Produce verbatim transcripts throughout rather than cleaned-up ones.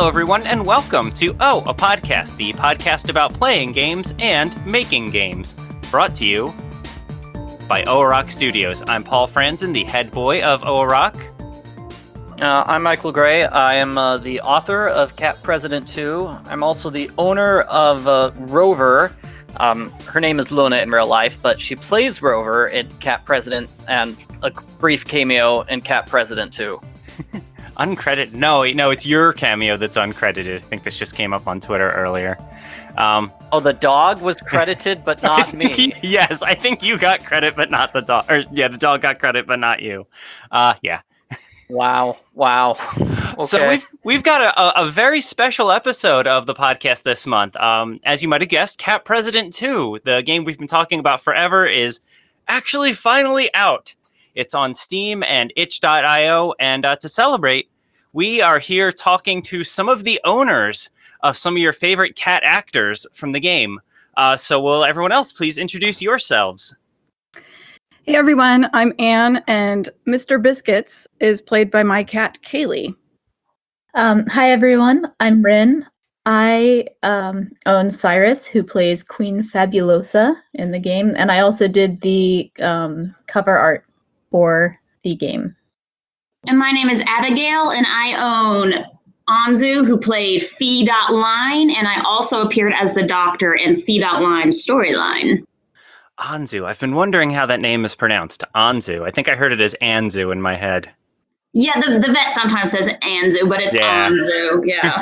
everyone, and welcome to Oh, a Podcast, the podcast about playing games and making games. Brought to you by Oarok Studios. I'm Paul Franzen, the head boy of Oarok. Uh, I'm Michael Gray. I am uh, the author of Cat President two. I'm also the owner of uh, Rover. Um, her name is Luna in real life, but she plays Rover in Cat President and a brief cameo in Cat President two. Uncredited? No, no, it's your cameo that's uncredited. I think this just came up on Twitter earlier. Um, oh, the dog was credited, but not me. Yes, I think you got credit, but not the dog. Or yeah, the dog got credit, but not you. Uh, yeah. Wow! Wow! Okay. So we've we've got a, a very special episode of the podcast this month. Um, as you might have guessed, Cat President two, the game we've been talking about forever, is actually finally out. It's on Steam and itch dot io, and uh, to celebrate, we are here talking to some of the owners of some of your favorite cat actors from the game. Uh, so will everyone else please introduce yourselves? Hey everyone, I'm Anne, and Mister Biscuits is played by my cat, Kaylee. Um, hi everyone, I'm Rin. I um, own Cyrus, who plays Queen Fabulosa in the game, and I also did the um, cover art for the game. And my name is Abigail, and I own Anzu, who played Fee.Line, and I also appeared as the Doctor in Fee.Line storyline. Anzu. I've been wondering how that name is pronounced. Anzu. I think I heard it as Anzu in my head. Yeah, the, the vet sometimes says Anzu, but it's yeah. Anzu. Yeah.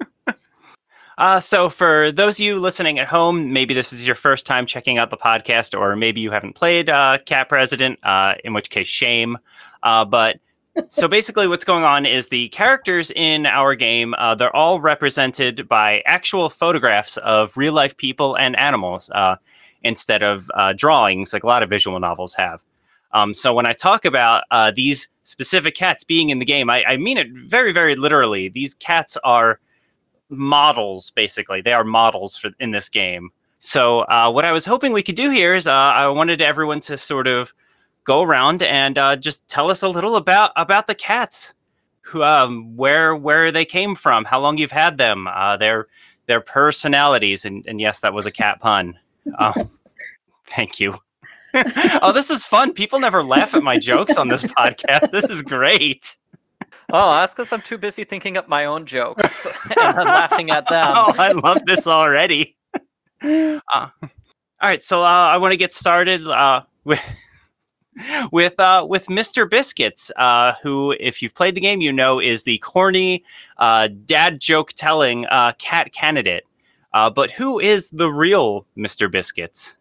uh, so for those of you listening at home, maybe this is your first time checking out the podcast, or maybe you haven't played uh, Cat President, uh, in which case, shame. Uh, but so basically what's going on is the characters in our game, uh, they're all represented by actual photographs of real-life people and animals. Uh, instead of uh, drawings like a lot of visual novels have. Um, so when I talk about uh, these specific cats being in the game, I, I mean it very, very literally. These cats are models, basically. They are models for in this game. So uh, what I was hoping we could do here is uh, I wanted everyone to sort of go around and uh, just tell us a little about, about the cats, who, um, where where they came from, how long you've had them, uh, their their personalities, and, and yes, that was a cat pun. Oh, thank you. Oh, this is fun. People never laugh at my jokes on this podcast. This is great. Oh, that's because I'm too busy thinking up my own jokes and I'm laughing at them. Oh, I love this already. Uh, all right, so uh, I want to get started uh, with with uh, with Mister Biscuits, uh, who, if you've played the game, you know is the corny uh, dad joke telling uh, cat candidate. Uh, but who is the real Mister Biscuits?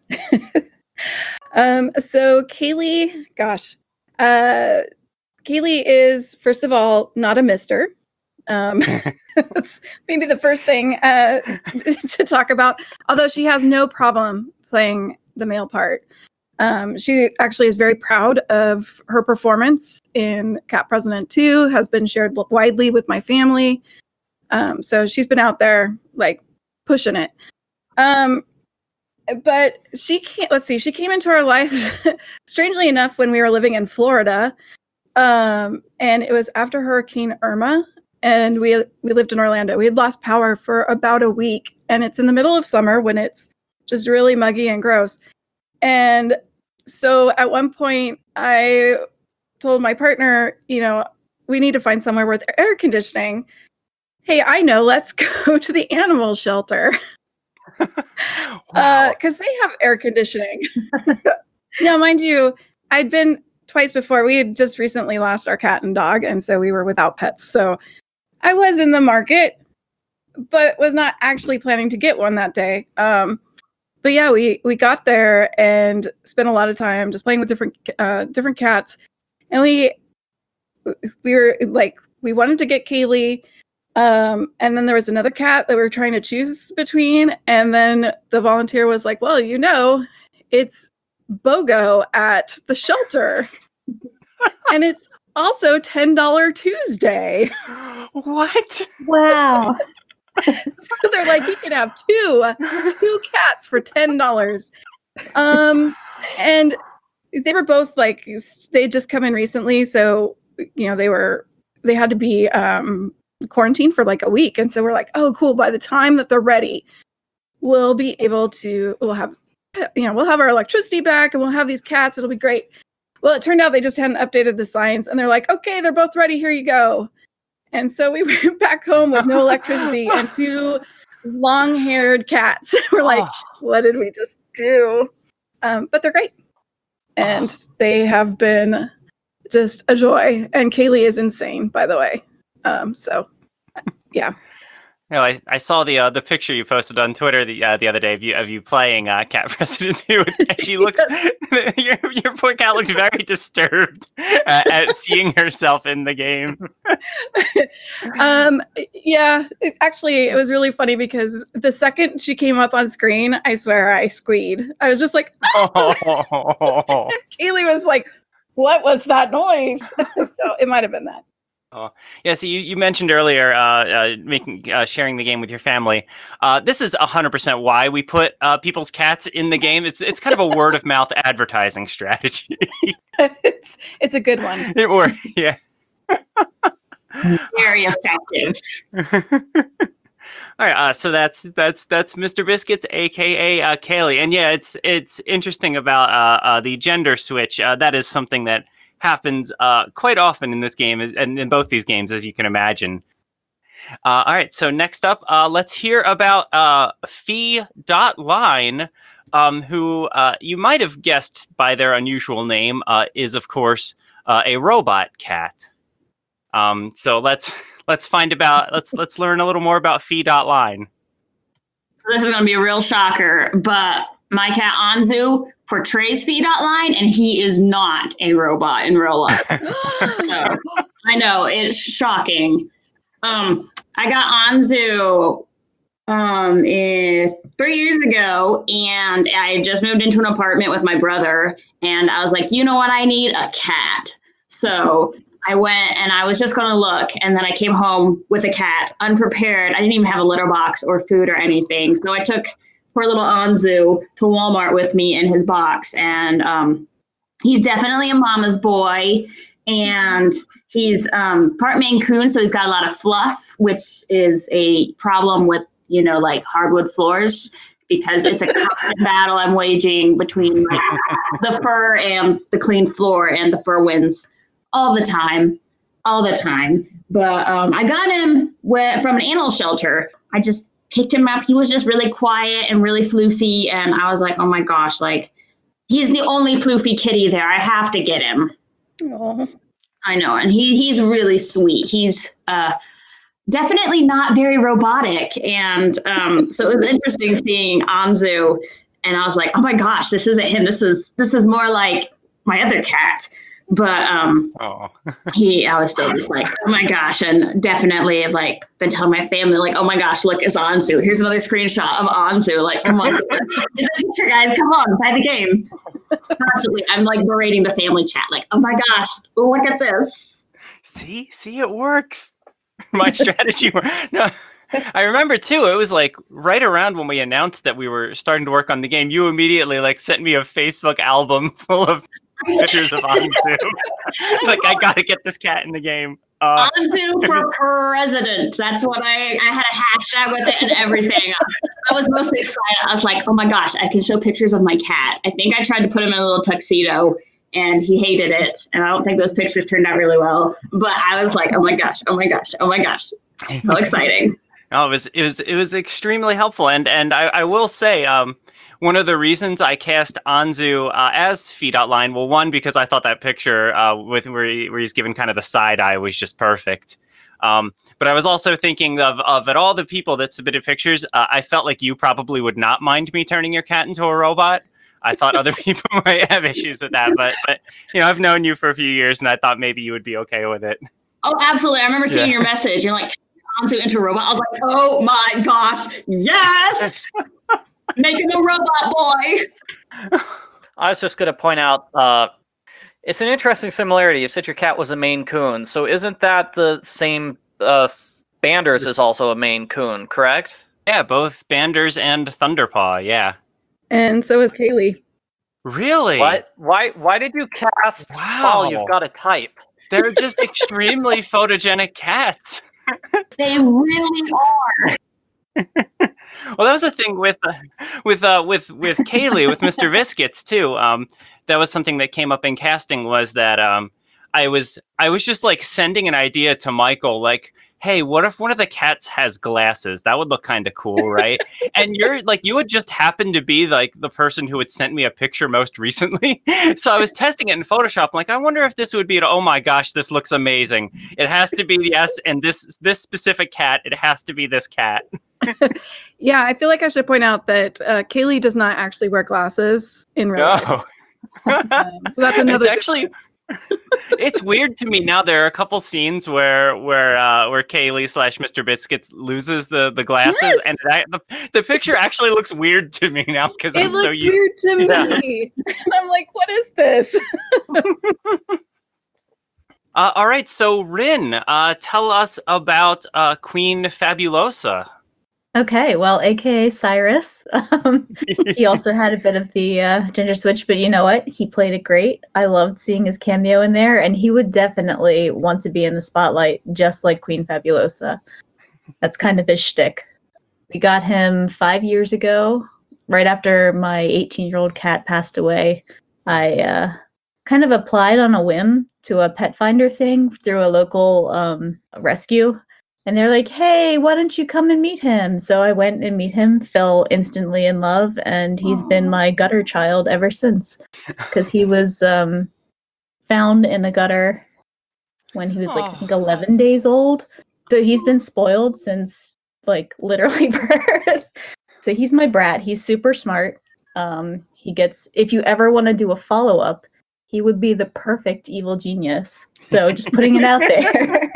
um, so Kaylee, gosh, uh, Kaylee is, first of all, not a mister. Um, that's maybe the first thing uh, to talk about, although she has no problem playing the male part. Um, she actually is very proud of her performance in Cat President two, has been shared widely with my family. Um, so she's been out there, like, pushing it. Um, but she can't, let's see, she came into our lives, strangely enough, when we were living in Florida. Um, and it was after Hurricane Irma, and we we lived in Orlando. We had lost power for about a week, and it's in the middle of summer when it's just really muggy and gross. And so at one point, I told my partner, you know, we need to find somewhere with air conditioning. Hey, I know, let's go to the animal shelter. Because Wow. uh, they have air conditioning. Now, mind you, I'd been twice before. We had just recently lost our cat and dog, and so we were without pets. So I was in the market, but was not actually planning to get one that day. Um, but yeah, we, we got there and spent a lot of time just playing with different uh, different cats. And we we were like, we wanted to get Kaylee. Um, and then there was another cat that we were trying to choose between. And then the volunteer was like, well, you know, it's BOGO at the shelter. And it's also ten dollars Tuesday. What? Wow. So they're like, you can have two, two cats for ten dollars. Um, and they were both like, they just come in recently. So, you know, they were, they had to be, um, quarantined for like a week. And so we're like, oh, cool. By the time that they're ready, we'll be able to, we'll have, you know, we'll have our electricity back and we'll have these cats. It'll be great. Well, it turned out they just hadn't updated the signs and they're like, okay, they're both ready. Here you go. And so we went back home with no electricity and two long-haired cats. We're like, oh. What did we just do? Um, but they're great. And oh. they have been just a joy. And Kaylee is insane, by the way. Um, so, yeah. You know, I, I saw the uh, the picture you posted on Twitter the uh, the other day of you of you playing uh, Cat President two. She looks, your your poor cat looks very disturbed uh, at seeing herself in the game. um, yeah, it, actually, it was really funny because the second she came up on screen, I swear I squeed. I was just like, oh. Kaylee was like, "What was that noise?" So it might have been that. Oh, yeah. So you, you mentioned earlier uh, uh, making uh, sharing the game with your family. Uh, this is one hundred percent why we put uh, people's cats in the game. It's it's kind of a word of mouth advertising strategy. it's it's a good one. It works. Yeah. Very effective. All right. Uh, so that's that's that's Mister Biscuits, aka uh, Kaylee, and yeah, it's it's interesting about uh, uh, the gender switch. Uh, that is something that happens uh, quite often in this game, and in both these games, as you can imagine. Uh, all right, so next up, uh, let's hear about uh, Fee.Line, um, who uh, you might have guessed by their unusual name, uh, is, of course, uh, a robot cat. Um, so let's let's find about, let's let's learn a little more about Fee.Line. This is going to be a real shocker, but my cat Anzu portrays Fee.Line, and he is not a robot in real life. So, I know, it's shocking. Um, I got Anzu um, eh, three years ago, and I just moved into an apartment with my brother, and I was like, you know what, I need a cat. So I went and I was just going to look, and then I came home with a cat, unprepared. I didn't even have a litter box or food or anything. So I took poor little Anzu to Walmart with me in his box. And um, he's definitely a mama's boy. And he's um, part Maine Coon, so he's got a lot of fluff, which is a problem with, you know, like hardwood floors, because it's a constant battle I'm waging between like, the fur and the clean floor, and the fur wins all the time, all the time. But um, I got him wh- from an animal shelter. I just picked him up. He was just really quiet and really floofy. And I was like, oh my gosh, like he's the only floofy kitty there. I have to get him. Aww. I know. And he he's really sweet. He's uh, definitely not very robotic. And um, so it was interesting seeing Anzu. And I was like, oh my gosh, this isn't him. This is this is more like my other cat. But um, oh. he, I was still just like, oh my gosh, and definitely have like been telling my family, like, oh my gosh, look, it's Anzu. Here's another screenshot of Anzu. Like, come on, get the picture, guys. Come on, buy the game. Constantly, I'm like berating the family chat, like, oh my gosh, look at this. See, see, it works. My strategy worked. No. I remember too, it was like right around when we announced that we were starting to work on the game, you immediately like sent me a Facebook album full of pictures of Anzu. It's like, I gotta get this cat in the game. Uh, Anzu for president. That's what I, I had a hashtag with it and everything. I was mostly excited. I was like, oh my gosh, I can show pictures of my cat. I think I tried to put him in a little tuxedo and he hated it. And I don't think those pictures turned out really well. But I was like, oh my gosh, oh my gosh, oh my gosh. So exciting. No, it was it was it was extremely helpful. And and I, I will say, um, one of the reasons I cast Anzu uh, as Fee.Line, well, one, because I thought that picture uh, with where, he, where he's given kind of the side eye was just perfect. Um, but I was also thinking of, of at all the people that submitted pictures, uh, I felt like you probably would not mind me turning your cat into a robot. I thought other people might have issues with that, but, but you know, I've known you for a few years, and I thought maybe you would be okay with it. Oh, absolutely. I remember seeing yeah. your message. You're like, Anzu into a robot. I was like, oh my gosh, yes! Make him a robot boy. I was just going to point out, uh, it's an interesting similarity. You said your cat was a Maine Coon, so isn't that the same? Uh, Banders is also a Maine Coon, correct? Yeah, both Banders and Thunderpaw. Yeah, and so is Kaylee. Really? What? Why? Why did you cast? Wow, oh, you've got a type. They're just extremely photogenic cats. They really are. Well, that was the thing with uh, with uh, with with Kaylee with Mister Biscuits too. Um, that was something that came up in casting was that um, I was I was just like sending an idea to Michael, like, hey, what if one of the cats has glasses? That would look kind of cool, right? And you're like, you would just happen to be like the person who had sent me a picture most recently. So I was testing it in Photoshop. I'm like, I wonder if this would be, an, oh my gosh, this looks amazing. It has to be yes, and this this specific cat. It has to be this cat. Yeah, I feel like I should point out that uh, Kaylee does not actually wear glasses in real life. No. Um, so that's another. It's actually. It's weird to me now. There are a couple scenes where where uh, where Kaylee slash Mister Biscuits loses the, the glasses, Yes! and I, the the picture actually looks weird to me now because It I'm looks so used. weird to Yeah. me. And I'm like, what is this? Uh, all right, so Rin, uh, tell us about uh, Queen Fabulosa. Okay, well, A K A Cyrus. Um, he also had a bit of the uh, ginger switch, but you know what? He played it great. I loved seeing his cameo in there, and he would definitely want to be in the spotlight, just like Queen Fabulosa. That's kind of his shtick. We got him five years ago, right after my eighteen-year-old cat passed away. I uh, kind of applied on a whim to a pet finder thing through a local um, rescue. And they're like, hey, why don't you come and meet him? So I went and meet him, fell instantly in love, and he's been my gutter child ever since. Because he was um, found in a gutter when he was like, I think, eleven days old. So he's been spoiled since like literally birth. So he's my brat. He's super smart. Um, he gets, if you ever want to do a follow-up, he would be the perfect evil genius. So just putting it out there.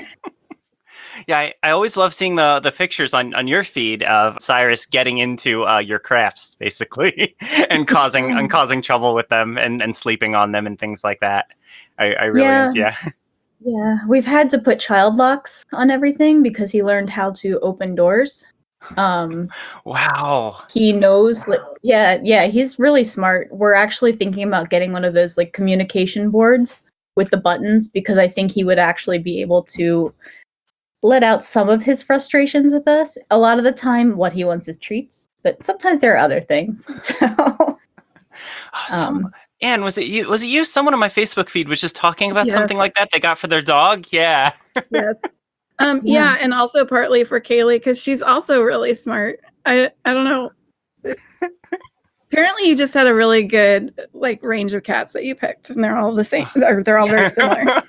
Yeah, I, I always love seeing the the pictures on, on your feed of Cyrus getting into uh, your crafts, basically, and causing and causing trouble with them and, and sleeping on them and things like that. I, I really, Yeah. yeah. Yeah, we've had to put child locks on everything because he learned how to open doors. Um, Wow. he knows, like, yeah, yeah, he's really smart. We're actually thinking about getting one of those like communication boards with the buttons because I think he would actually be able to let out some of his frustrations with us. A lot of the time, what he wants is treats, but sometimes there are other things. So, Oh, some, um, Anne, was it you? Was it you? Someone on my Facebook feed was just talking about Yes. something like that they got for their dog. Yeah. Yes. Um, Yeah. yeah. and also partly for Kaylee because she's also really smart. I I don't know. Apparently, you just had a really good like range of cats that you picked, and they're all the same. Or they're all very similar.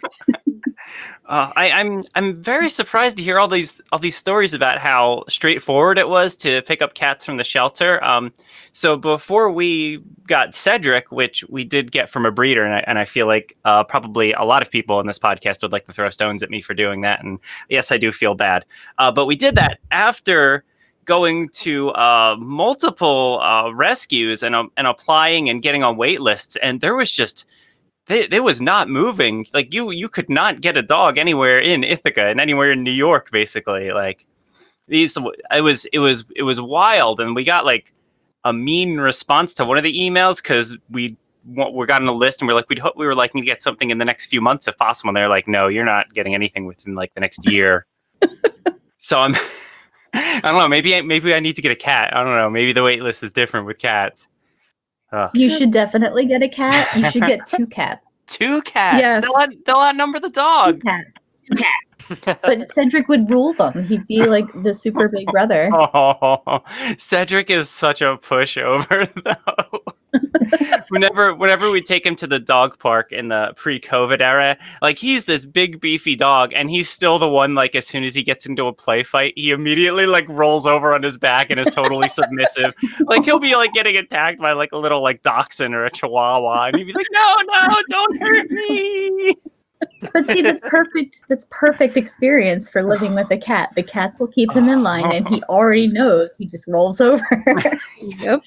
Uh, I, I'm I'm very surprised to hear all these all these stories about how straightforward it was to pick up cats from the shelter. Um, so before we got Cedric, which we did get from a breeder, and I, and I feel like uh, probably a lot of people in this podcast would like to throw stones at me for doing that. And yes, I do feel bad. Uh, but we did that after going to uh, multiple uh, rescues and um, and applying and getting on wait lists, and there was just. They, they was not moving. Like you, you could not get a dog anywhere in Ithaca and anywhere in New York. Basically, like these, it was, it was, it was wild. And we got like a mean response to one of the emails because we we got on a list and we're like, we'd hope we were like, need to get something in the next few months if possible. And they're like, no, you're not getting anything within like the next year. So I'm, I don't know. Maybe I, maybe I need to get a cat. I don't know. Maybe the wait list is different with cats. Ugh. you should definitely get a cat. You should get two cats. Two cats. Yes. They'll, out, they'll outnumber the Two dog. cats. But Cedric would rule them. He'd be like the super big brother. Oh, Cedric is such a pushover, though. whenever, whenever we take him to the dog park in the pre-COVID era, like he's this big beefy dog, and he's still the one. Like as soon as he gets into a play fight, he immediately like rolls over on his back and is totally submissive. Like he'll be like getting attacked by like a little like dachshund or a chihuahua, and he'd be like, "No, no, don't hurt me." But see, that's perfect. That's perfect experience for living with a cat. The cats will keep him in line, and he already knows. He just rolls over. Yep.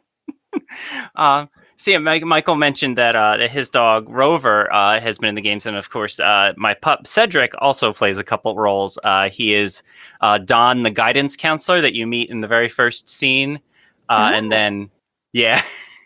Um, see, Mike, Michael mentioned that uh, that his dog Rover uh, has been in the games, and of course, uh, my pup Cedric also plays a couple roles. Uh, he is uh, Don, the guidance counselor that you meet in the very first scene, uh, Oh. and then yeah,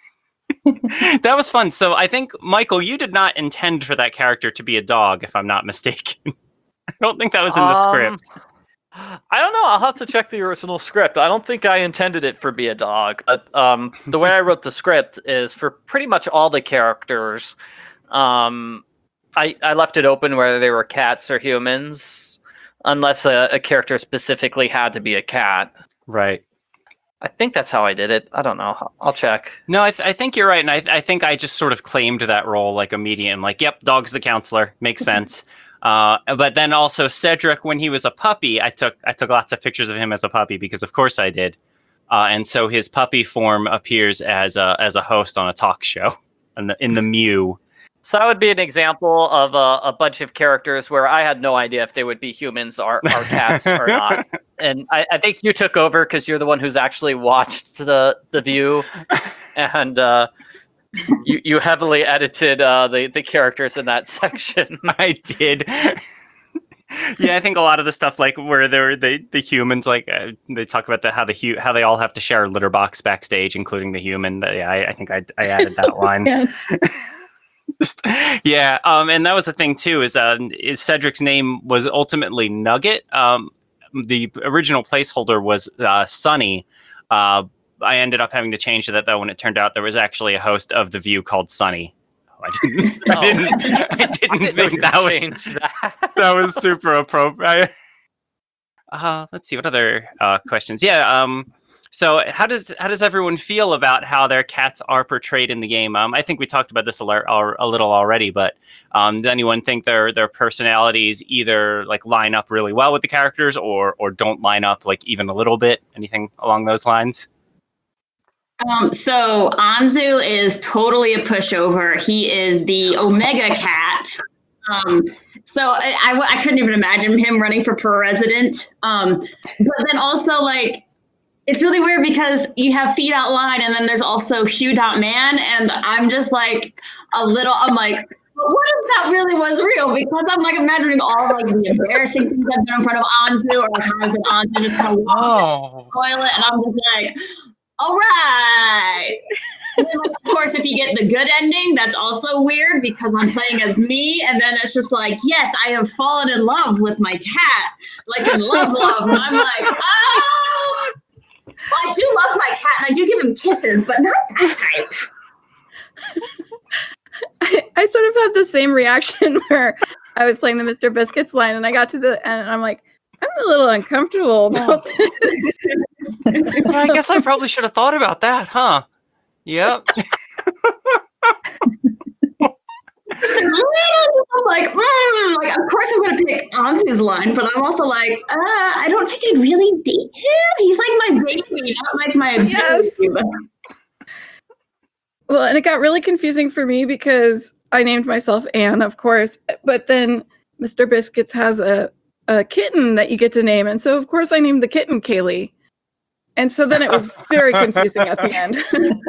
that was fun. So I think Michael, you did not intend for that character to be a dog, if I'm not mistaken. I don't think that was in the Um, script. I don't know. I'll have to check the original script. I don't think I intended it for be a dog, but um, the way I wrote the script is for pretty much all the characters. Um, I I left it open whether they were cats or humans, unless a, a character specifically had to be a cat. Right. I think that's how I did it. I don't know. I'll check. No, I, th- I think you're right, and I, th- I think I just sort of claimed that role like immediately. I'm like, yep, dog's the counselor, makes sense. Uh, but then also Cedric, when he was a puppy, I took I took lots of pictures of him as a puppy because, of course, I did. Uh, and so his puppy form appears as a as a host on a talk show in the in the Mew. So that would be an example of a, a bunch of characters where I had no idea if they would be humans or, or cats or not. And I, I think you took over because you're the one who's actually watched the the View, and uh, you you heavily edited uh, the the characters in that section. I did. Yeah, I think a lot of the stuff like where they're the the humans like uh, they talk about the how the hu- how they all have to share a litter box backstage, including the human. That, yeah, I, I think I I added that line. Yeah. Just, yeah, um, and that was the thing too. Is, uh, is Cedric's name was ultimately Nugget. Um, the original placeholder was uh, Sunny. Uh, I ended up having to change that though when it turned out there was actually a host of The View called Sunny. I didn't. Oh. I didn't. I didn't I think that was change that. that was super appropriate. Uh, let's see what other uh, questions. Yeah. Um, so how does how does everyone feel about how their cats are portrayed in the game? Um, I think we talked about this a, l- a little already, but um, does anyone think their their personalities either like line up really well with the characters or or don't line up like even a little bit? Anything along those lines? Um, so Anzu is totally a pushover. He is the Omega cat. Um, so I, I, I couldn't even imagine him running for president. Um, but then also like, it's really weird because you have Feet Out Line and then there's also Hugh Dot Man. And I'm just like a little, I'm like, what if that really was real? Because I'm like imagining all like the embarrassing things I've done in front of Anzu or times when Anzu just kind of walks Oh. in the toilet and I'm just like, all right. And then, like, of course, if you get the good ending, that's also weird because I'm playing as me. And then it's just like, yes, I have fallen in love with my cat, like in love, love. And I'm like, oh, well, I do love my cat and I do give him kisses, but not that type. I, I sort of had the same reaction where I was playing the Mister Biscuits line and I got to the end and I'm like, I'm a little uncomfortable about this. Well, I guess I probably should have thought about that, huh? Yep. I'm like, mm, like, of course I'm going to pick Anzu's line, but I'm also like, uh, I don't think I'd really date him. He's like my baby, not like my Yes. baby. Well, and it got really confusing for me because I named myself Anne, of course, but then Mister Biscuits has a, a kitten that you get to name. And so, of course, I named the kitten Kaylee. And so then it was very confusing at the end.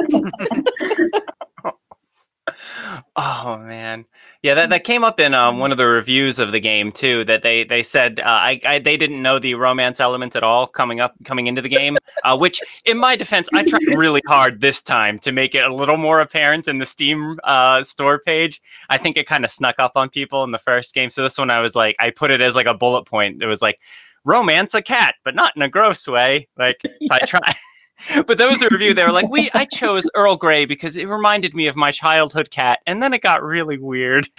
Oh man, yeah, that, that came up in um, one of the reviews of the game too. That they they said uh, I, I they didn't know the romance element at all coming up coming into the game. Uh, which, in my defense, I tried really hard this time to make it a little more apparent in the Steam uh, store page. I think it kind of snuck up on people in the first game. So this one, I was like, I put it as like a bullet point. It was like romance a cat, but not in a gross way. Like so I tried. But that was the review. They were like, "We, I chose Earl Grey because it reminded me of my childhood cat," and then it got really weird.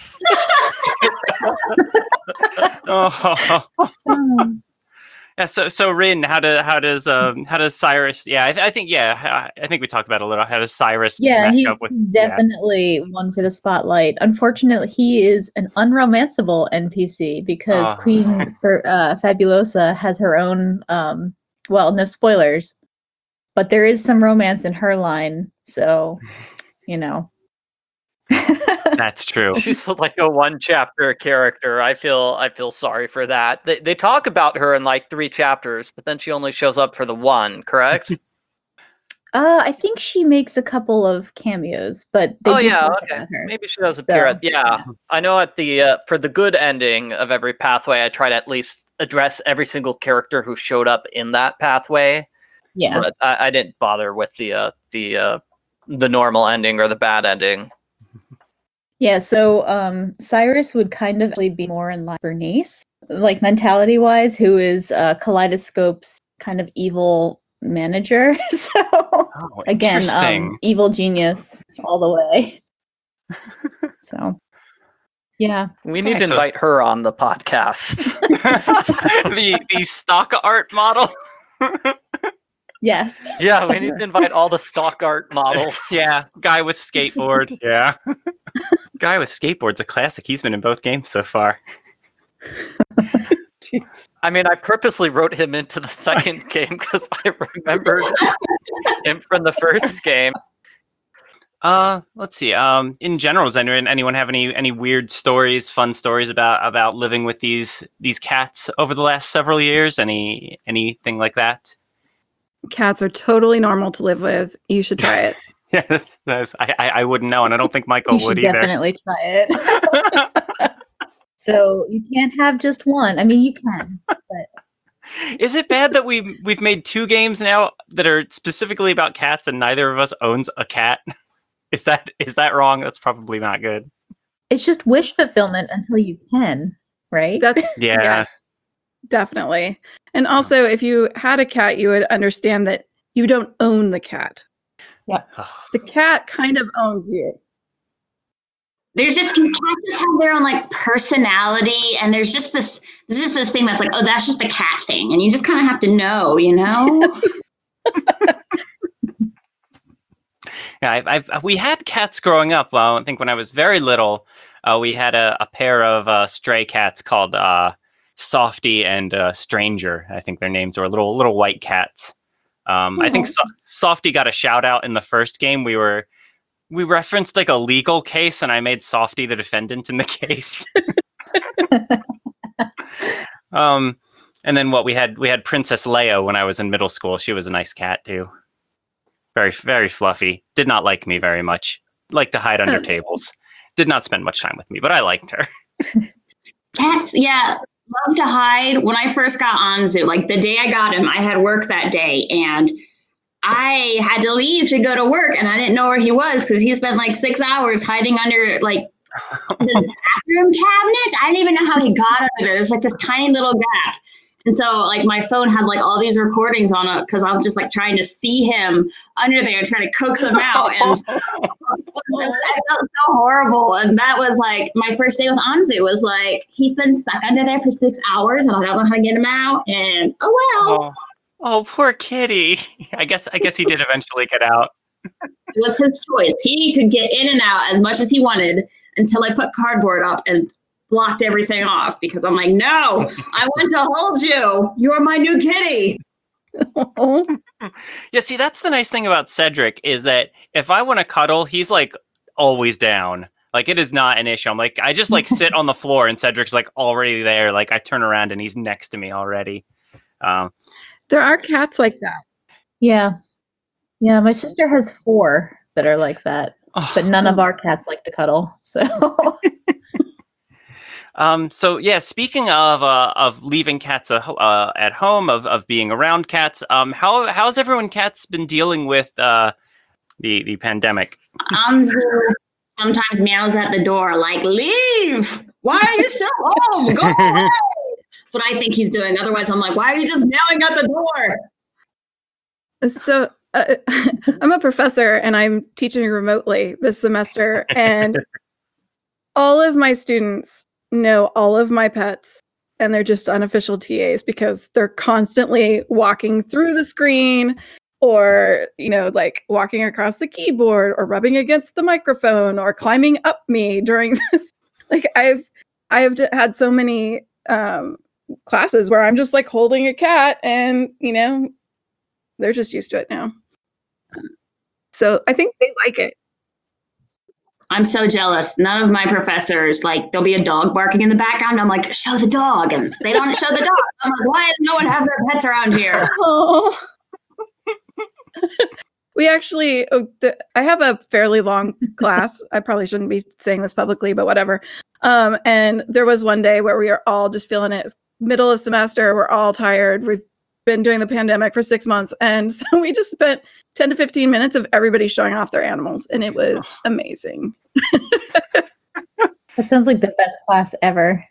Oh. Yeah. So, so Rin, how do how does um how does Cyrus? Yeah, I, th- I think yeah, I, I think we talked about it a little. How does Cyrus? Yeah, match he's up with, yeah. definitely one for the spotlight. Unfortunately, he is an unromanceable N P C because Oh. Queen for uh, Fabulosa has her own. Um, well, no spoilers, but there is some romance in her line. So, you know. That's true. She's like a one chapter character. I feel I feel sorry for that. They they talk about her in like three chapters, but then she only shows up for the one, correct? Uh, I think she makes a couple of cameos, but they Oh, do yeah, talk okay. about her. Maybe she does appear So, at yeah. I know at the uh, for the good ending of every pathway, I try to at least address every single character who showed up in that pathway. Yeah. But I, I didn't bother with the uh, the uh, the normal ending or the bad ending. Yeah, so um, Cyrus would kind of actually be more in line for Nace, like mentality-wise, who is uh, Kaleidoscope's kind of evil manager. So Oh, again, interesting. um, evil genius all the way. So yeah, We need Okay, to so- invite her on the podcast. the the stock art model. yes. Yeah, we need to invite all the stock art models. Yeah, guy with skateboard. Yeah. Guy with skateboard's a classic. He's been in both games so far. I mean, I purposely wrote him into the second game because I remembered him from the first game. Uh, let's see. Um, in general, does anyone anyone have any any weird stories, fun stories about about living with these these cats over the last several years? Any anything like that? Cats are totally normal to live with. You should try it. Yeah, that's, that's, I, I I wouldn't know, and I don't think Michael You would should either. definitely try it. So you can't have just one. I mean, you can, but Is it bad that we we've made two games now that are specifically about cats, and neither of us owns a cat? Is that is that wrong? That's probably not good. it's just wish fulfillment until you can, right? That's Yeah. yes, definitely. And also, if you had a cat, you would understand that you don't own the cat. The cat kind of owns you. There's just cats just have their own like personality, and there's just this there's just this thing that's like, oh, that's just a cat thing, and you just kind of have to know, you know. Yeah, I've, I've we had cats growing up. Well, I think when I was very little, uh, we had a, a pair of uh, stray cats called uh, Softy and uh, Stranger. I think their names were little little white cats. Um, I think so- Softy got a shout out in the first game. We were we referenced like a legal case, and I made Softy the defendant in the case. um, and then what we had we had Princess Leia when I was in middle school. She was a nice cat too. Very, very fluffy. Did not like me very much. Liked to hide under Oh. tables. Did not spend much time with me, but I liked her. Cats, yeah, love to hide. When I first got Anzu, like the day I got him, I had work that day, and I had to leave to go to work, and I didn't know where he was because he spent like six hours hiding under like the bathroom cabinet. I didn't even know how he got under there. There's like this tiny little gap. And so like my phone had like all these recordings on it because I was just like trying to see him under there, trying to coax him out. And I felt so horrible. And that was like my first day with Anzu was like, he's been stuck under there for six hours and I don't know how to get him out. And oh well. Oh, oh, poor kitty. I guess I guess he did eventually get out. It was his choice. He could get in and out as much as he wanted until I put cardboard up and blocked everything off because I'm like, no, I want to hold you. You're my new kitty. Yeah, see, that's the nice thing about Cedric is that if I want to cuddle, he's like always down. Like it is not an issue. I'm like, I just like sit on the floor and Cedric's like already there. Like I turn around and he's next to me already. Um, There are cats like that. Yeah. Yeah, my sister has four that are like that, but none of our cats like to cuddle. So Um, so yeah, speaking of uh, of leaving cats uh, uh, at home, of, of being around cats, um, how how's everyone cats been dealing with uh, the the pandemic? Anzu sometimes meows at the door like, leave. Why are you still home? Go away. That's what I think he's doing. Otherwise, I'm like, why are you just meowing at the door? So uh, I'm a professor and I'm teaching remotely this semester, and all of my students know all of my pets, and they're just unofficial T As because they're constantly walking through the screen or, you know, like walking across the keyboard or rubbing against the microphone or climbing up me during like I've I've d- had so many um classes where I'm just like holding a cat, and you know, they're just used to it now. So I think they like it. I'm so jealous. None of my professors, like, there'll be a dog barking in the background. I'm like, show the dog. And they don't show the dog. I'm like, why does no one have their pets around here? Oh. We actually, oh, the, I have a fairly long class. I probably shouldn't be saying this publicly, but whatever. Um, and there was one day where we are all just feeling it. It's middle of semester. We're all tired. We've been doing the pandemic for six months. And so we just spent ten to fifteen minutes of everybody showing off their animals. And it was amazing. That sounds like the best class ever.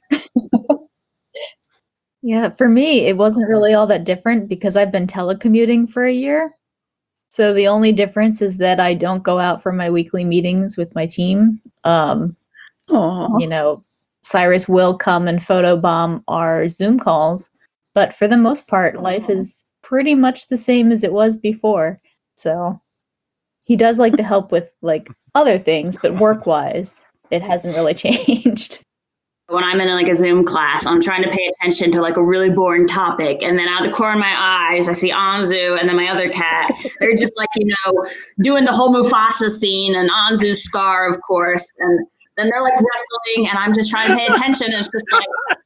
Yeah, for me, it wasn't really all that different because I've been telecommuting for a year. So the only difference is that I don't go out for my weekly meetings with my team. Um, Oh, you know, Cyrus will come and photobomb our Zoom calls, but for the most part, life is pretty much the same as it was before. So he does like to help with like other things, but work-wise, it hasn't really changed. When I'm in like a Zoom class, I'm trying to pay attention to like a really boring topic. And then out of the corner of my eyes, I see Anzu and then my other cat. They're just like, you know, doing the whole Mufasa scene and Anzu's scar, of course. And then they're like wrestling and I'm just trying to pay attention. And it's just like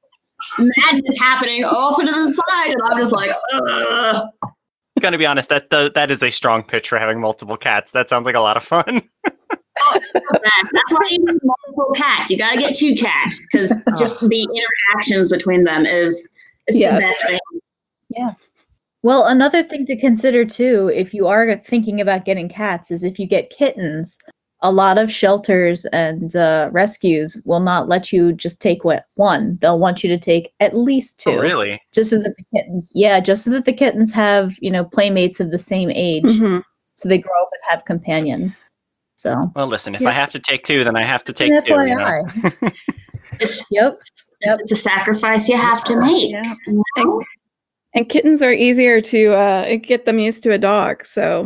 madness happening off into the side. And I'm just like, ugh. Gonna be honest, that the, that is a strong pitch for having multiple cats. That sounds like a lot of fun. Oh, that's why you need multiple cats. You got to get two cats because just the interactions between them is, is Yes. the best thing. Yeah. Well, another thing to consider too, if you are thinking about getting cats, is if you get kittens, a lot of shelters and uh, rescues will not let you just take what one. They'll want you to take at least two. Oh, really? Just so that the kittens, yeah, just so that the kittens have, you know, playmates of the same age, Mhm. so they grow up and have companions. So, Well, listen, if Yeah. I have to take two, then I have to Just take an two. You know? F Y I. It's, Yep. Yep. it's a sacrifice you have to make. Yeah. you know? And, and kittens are easier to uh, get them used to a dog. So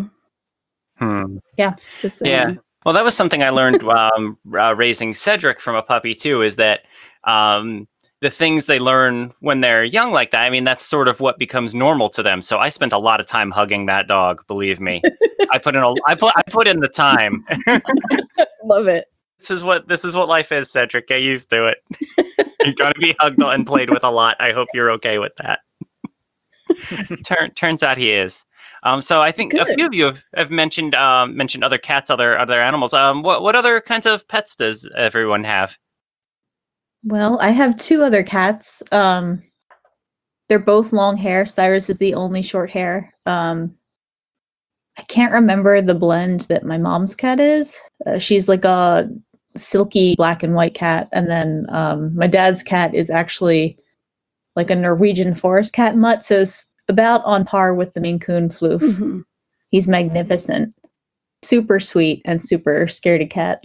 Hmm. just Yeah. saying. Well, that was something I learned um, uh, raising Cedric from a puppy too. Is that um, the things they learn when they're young like that? I mean, that's sort of what becomes normal to them. So I spent a lot of time hugging that dog. Believe me, I put in a, I put I put in the time. Love it. This is what this is what life is, Cedric. Get used to it. You're gonna be hugged and played with a lot. I hope you're okay with that. Turn, turns out he is. Um, so I think a Good. few of you have, have mentioned um, mentioned other cats, other other animals. Um, what what other kinds of pets does everyone have? Well, I have two other cats. Um, they're both long hair. Cyrus is the only short hair. Um, I can't remember the blend that my mom's cat is. Uh, she's like a silky black and white cat, and then um, my dad's cat is actually like a Norwegian forest cat mutt, so it's about on par with the Maine Coon Floof. Mhm. He's magnificent, super sweet, and super scaredy cat.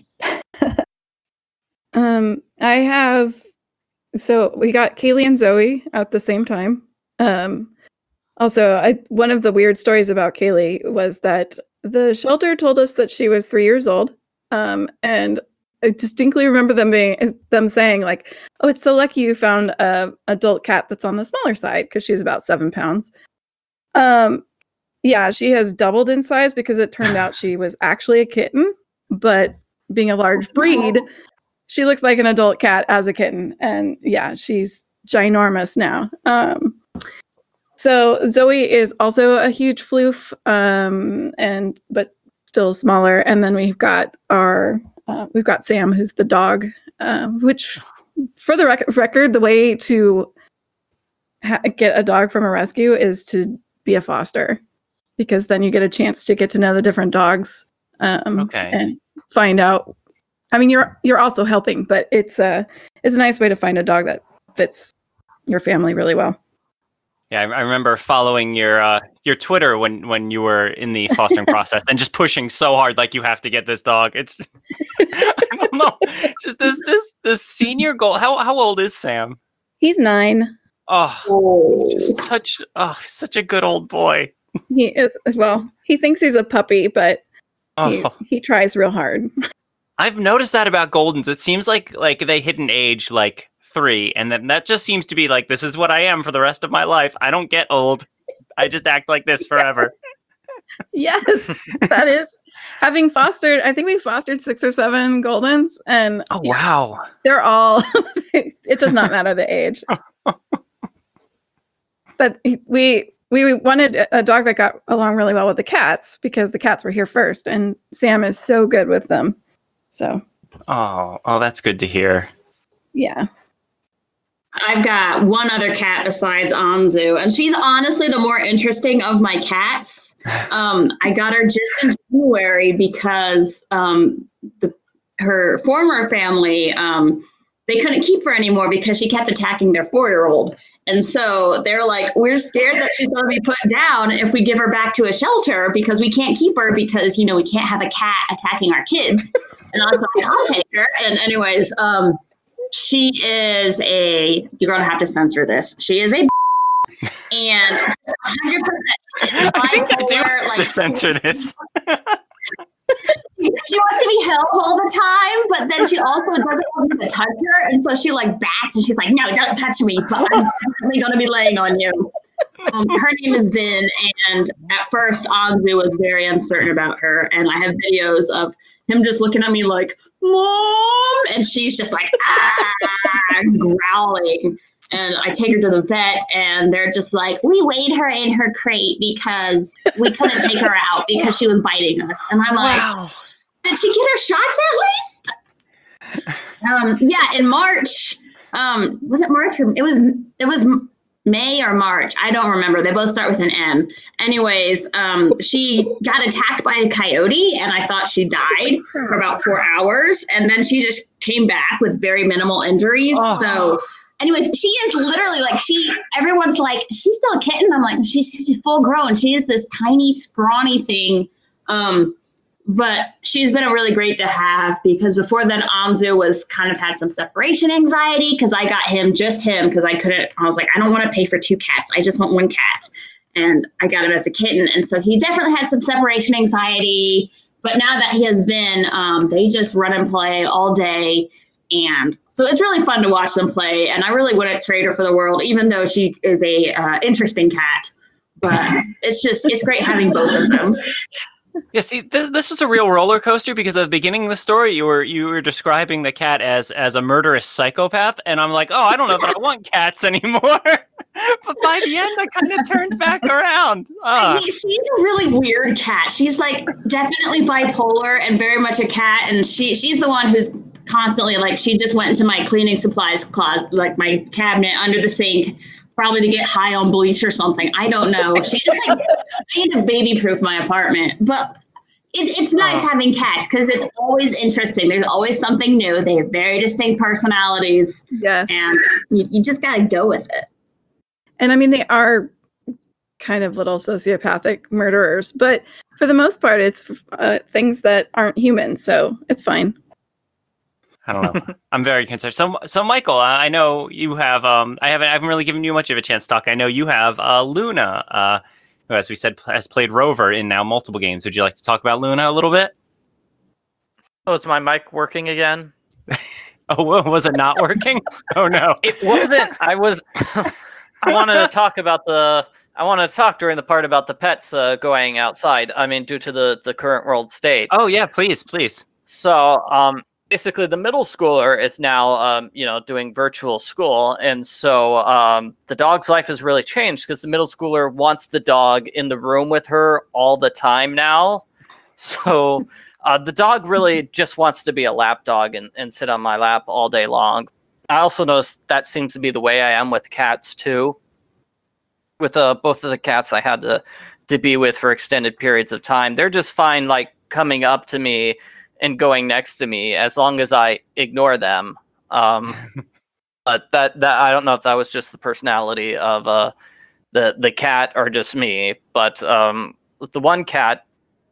Um, I have, so we got Kaylee and Zoe at the same time. Um, also, I one of the weird stories about Kaylee was that the shelter told us that she was three years old. Um, and I distinctly remember them being them saying like, "Oh, it's so lucky you found a adult cat that's on the smaller side," because she was about seven pounds. Um, yeah, she has doubled in size because it turned out she was actually a kitten, but being a large breed, she looked like an adult cat as a kitten, and yeah, she's ginormous now. Um, so Zoe is also a huge floof, um, and but still smaller. And then we've got our uh, we've got Sam, who's the dog. Uh, which, for the rec- record, the way to ha- get a dog from a rescue is to be a foster, because then you get a chance to get to know the different dogs. Um, Okay. And find out. I mean, you're you're also helping, but it's a it's a nice way to find a dog that fits your family really well. Yeah, I, I remember following your uh, your Twitter when, when you were in the fostering process and just pushing so hard, like you have to get this dog. It's I don't know, just this this this senior goal. How how old is Sam? He's nine. Oh, just such oh such a good old boy. He is well. He thinks he's a puppy, but he, Oh, he tries real hard. I've noticed that about Goldens. It seems like like they hit an age like three, and then that just seems to be like, this is what I am for the rest of my life. I don't get old. I just act like this forever. Yes, that is having fostered. I think we fostered six or seven Goldens, and Oh wow. they're all. It does not matter the age. But we we wanted a dog that got along really well with the cats because the cats were here first, and Sam is so good with them. So Oh, oh, that's good to hear. yeah. I've got one other cat besides Anzu, and she's honestly the more interesting of my cats. Um, I got her just in January because um, the her former family, um, they couldn't keep her anymore because she kept attacking their four-year-old. And so they're like, we're scared that she's going to be put down if we give her back to a shelter because we can't keep her because, you know, we can't have a cat attacking our kids. And I was like, I'll take her. And anyways, um, she is a, you're going to have to censor this. She is a and one hundred percent I think I do bipolar, have like, to censor this. she wants to be held all the time, but then she also doesn't want me to touch her. And so she like bats and she's like, no, don't touch me, but I'm definitely going to be laying on you. Um, her name is Vin. And at first, Anzu was very uncertain about her. And I have videos of him just looking at me like, Mom. And she's just like, ah, growling. And I take her to the vet and they're just like, we weighed her in her crate because we couldn't take her out because she was biting us. And I'm like, Wow. did she get her shots at least? Um, yeah, in March, um, was it March or it was, it was May or March. I don't remember. They both start with an M. Anyways, um, she got attacked by a coyote and I thought she died for about four hours. And then she just came back with very minimal injuries. Oh. So anyways, she is literally like, she, everyone's like, she's still a kitten. I'm like, she's, she's full grown. She is this tiny, scrawny thing. Um, but she's been a really great to have because before then, Anzu was kind of had some separation anxiety because I got him, just him, because I couldn't, I was like, I don't want to pay for two cats. I just want one cat. And I got him as a kitten. And so he definitely had some separation anxiety. But now that he has been, um, they just run and play all day. And so it's really fun to watch them play. And I really wouldn't trade her for the world, even though she is a uh, interesting cat. But it's just, it's great having both of them. Yeah, see, th- this was a real roller coaster because at the beginning of the story, you were you were describing the cat as as a murderous psychopath, and I'm like, oh, I don't know that I want cats anymore. But by the end, I kind of turned back around. I Ah. mean, she's a really weird cat. She's like definitely bipolar and very much a cat. And she she's the one who's constantly like, she just went into my cleaning supplies closet, like my cabinet under the sink, probably to get high on bleach or something. I don't know. She just like, I need to baby proof my apartment. But it's, it's nice Oh. having cats because it's always interesting. There's always something new. They have very distinct personalities Yes. and you, you just got to go with it. And I mean, they are kind of little sociopathic murderers, but for the most part, it's uh, things that aren't human. So it's fine. I don't know. I'm very concerned. So, so Michael, I know you have. Um, I haven't. I haven't really given you much of a chance to talk. I know you have uh, Luna, uh, who, as we said, has played Rover in now multiple games. Would you like to talk about Luna a little bit? Oh, is my mic working again? Oh, whoa, was it not working? Oh no! It wasn't. I was. I wanted to talk about the. I wanted to talk during the part about the pets uh, going outside. I mean, due to the the current world state. Oh yeah, please, please. So, um, basically, the middle schooler is now, um, you know, doing virtual school, and so um, the dog's life has really changed because the middle schooler wants the dog in the room with her all the time now. So uh, the dog really just wants to be a lap dog and, and sit on my lap all day long. I also noticed that seems to be the way I am with cats too. With uh, both of the cats I had to to be with for extended periods of time, they're just fine, like coming up to me and going next to me as long as I ignore them. Um, but that that I don't know if that was just the personality of uh, the the cat or just me. But um, the one cat,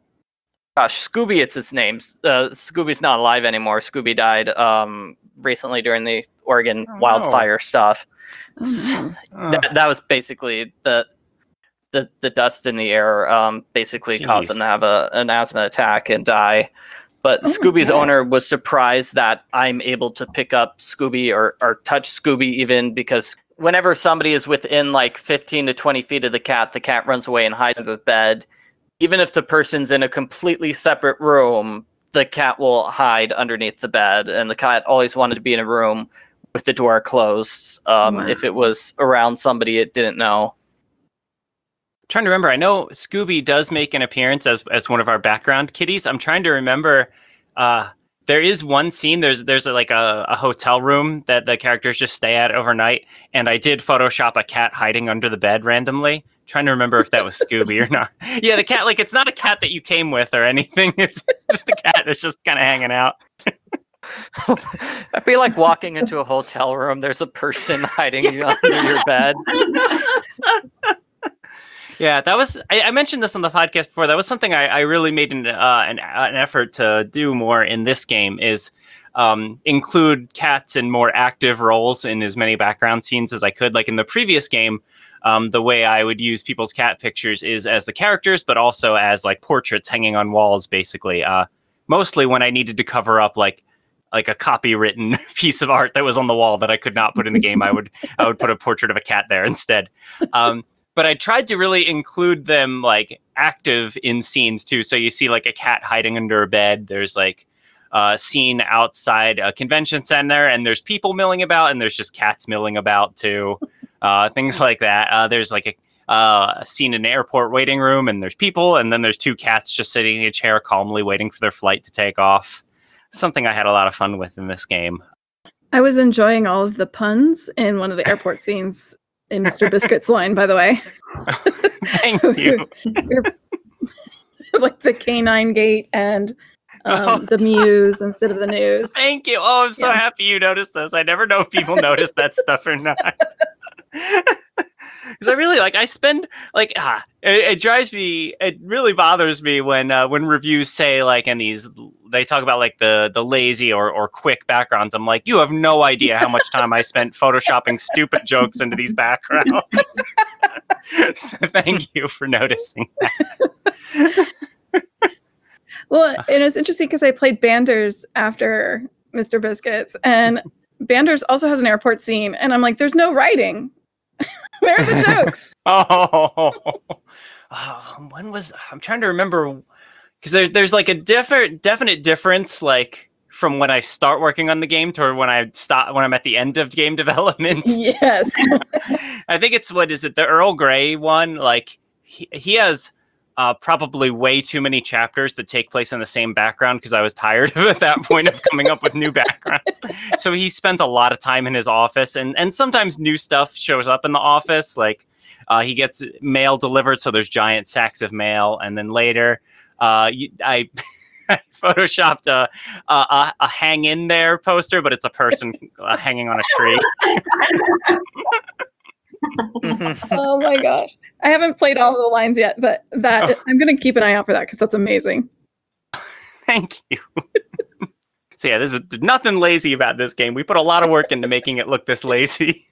gosh, Scooby, it's its name. Uh, Scooby's not alive anymore. Scooby died um, recently during the Oregon Oh, no. wildfire stuff. Oh, Oh, That, that was basically the the the dust in the air um, basically caused Jeez. him to have a, an asthma attack and die. But Oh my Scooby's God. owner was surprised that I'm able to pick up Scooby or, or touch Scooby even because whenever somebody is within like fifteen to twenty feet of the cat, the cat runs away and hides under the bed. Even if the person's in a completely separate room, the cat will hide underneath the bed. And the cat always wanted to be in a room with the door closed um, Wow. if it was around somebody it didn't know. trying to remember. I know Scooby does make an appearance as as one of our background kitties. I'm trying to remember. Uh, there is one scene. There's there's a, like a, a hotel room that the characters just stay at overnight, and I did Photoshop a cat hiding under the bed randomly. Trying to remember if that was Scooby or not. Yeah, the cat. Like it's not a cat that you came with or anything. It's just a cat that's just kind of hanging out. I'd be like walking into a hotel room. There's a person hiding under your bed. Yeah, that was. I, I mentioned this on the podcast before. That was something I, I really made an, uh, an an effort to do more in this game. Is um, include cats in more active roles in as many background scenes as I could. Like in the previous game, um, the way I would use people's cat pictures is as the characters, but also as like portraits hanging on walls. Basically, uh, mostly when I needed to cover up like. like a copywritten piece of art that was on the wall that I could not put in the game. I would I would put a portrait of a cat there instead. Um, but I tried to really include them like active in scenes too. So you see like a cat hiding under a bed. There's like a scene outside a convention center and there's people milling about and there's just cats milling about too. Uh, things like that. Uh, there's like a, uh, a scene in an airport waiting room and there's people and then there's two cats just sitting in a chair calmly waiting for their flight to take off. Something I had a lot of fun with in this game. I was enjoying all of the puns in one of the airport scenes in Mister Biscuit's line, by the way. Thank you. Like the canine gate and um, Oh. the muse instead of the news. Thank you. Oh, I'm so Yeah. happy you noticed this. I never know if people notice that stuff or not. Because I really like, I spend like, ah, it, it drives me, it really bothers me when uh, when reviews say like, and these, they talk about like the the lazy or, or quick backgrounds. I'm like, you have no idea how much time I spent photoshopping stupid jokes into these backgrounds. So thank you for noticing that. Well, and it's interesting because I played Banders after Mister Biscuits, and Banders also has an airport scene, and I'm like, there's no writing. Where are the jokes? Oh, oh, when was I'm trying to remember because there's there's like a different definite difference like from when I start working on the game to when I stop when I'm at the end of game development. Yes. I think it's what is it the Earl Grey one? Like he, he has uh, probably way too many chapters that take place in the same background because I was tired of at that point of coming up with new backgrounds. So he spends a lot of time in his office, and and sometimes new stuff shows up in the office. Like uh, he gets mail delivered, so there's giant sacks of mail, and then later uh, you, I. I photoshopped a, a a hang in there poster, but it's a person uh, hanging on a tree. Oh my gosh. I haven't played all the lines yet, but that Oh. I'm going to keep an eye out for that because that's amazing. Thank you. So yeah, there's nothing lazy about this game. We put a lot of work into making it look this lazy.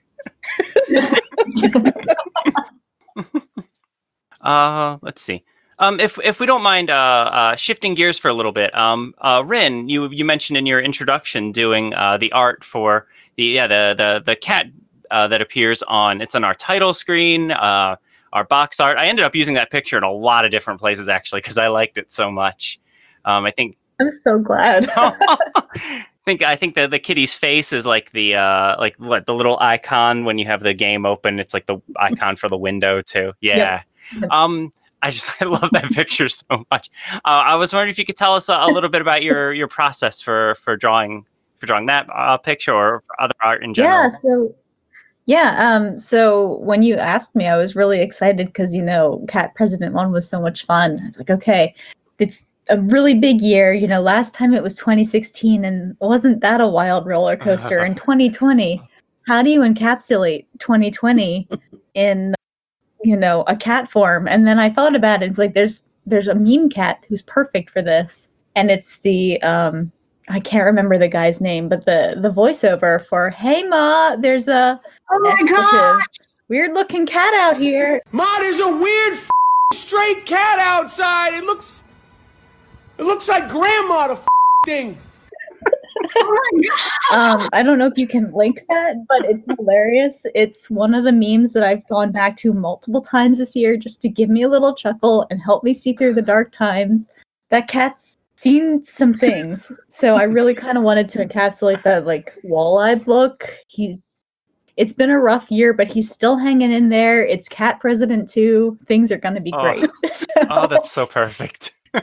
uh, let's see. Um, if if we don't mind uh, uh, shifting gears for a little bit, um, uh, Rin, you you mentioned in your introduction doing uh, the art for the yeah the the the cat uh, that appears on it's on our title screen, uh, our box art. I ended up using that picture in a lot of different places actually because I liked it so much. Um, I think I'm so glad. I think I think the the kitty's face is like the uh like what the little icon when you have the game open. It's like the icon for the window too. Yeah. Yep. Um. I just I love that picture so much. Uh, I was wondering if you could tell us a, a little bit about your your process for for drawing for drawing that uh, picture or other art in general. Yeah, so yeah, um, so when you asked me, I was really excited because you know, Cat President One was so much fun. I was like, okay, it's a really big year. You know, last time it was twenty sixteen, and wasn't that a wild roller coaster? In twenty twenty, how do you encapsulate twenty twenty in you know a cat form? And then I thought about it. It's like there's there's a meme cat who's perfect for this, and it's the um. I can't remember the guy's name, but the the voiceover for "Hey Ma, there's a Oh my god! weird looking cat out here." Ma, there's a weird f- straight cat outside. It looks, it looks like grandma. The f- thing. Oh my god! Um, I don't know if you can link that, but it's hilarious. It's one of the memes that I've gone back to multiple times this year just to give me a little chuckle and help me see through the dark times. That cat's seen some things, so I really kind of wanted to encapsulate that like wall-eyed look. He's it's been a rough year, but he's still hanging in there. It's Cat President two. Things are going to be Oh. great. So- Oh, that's so perfect. I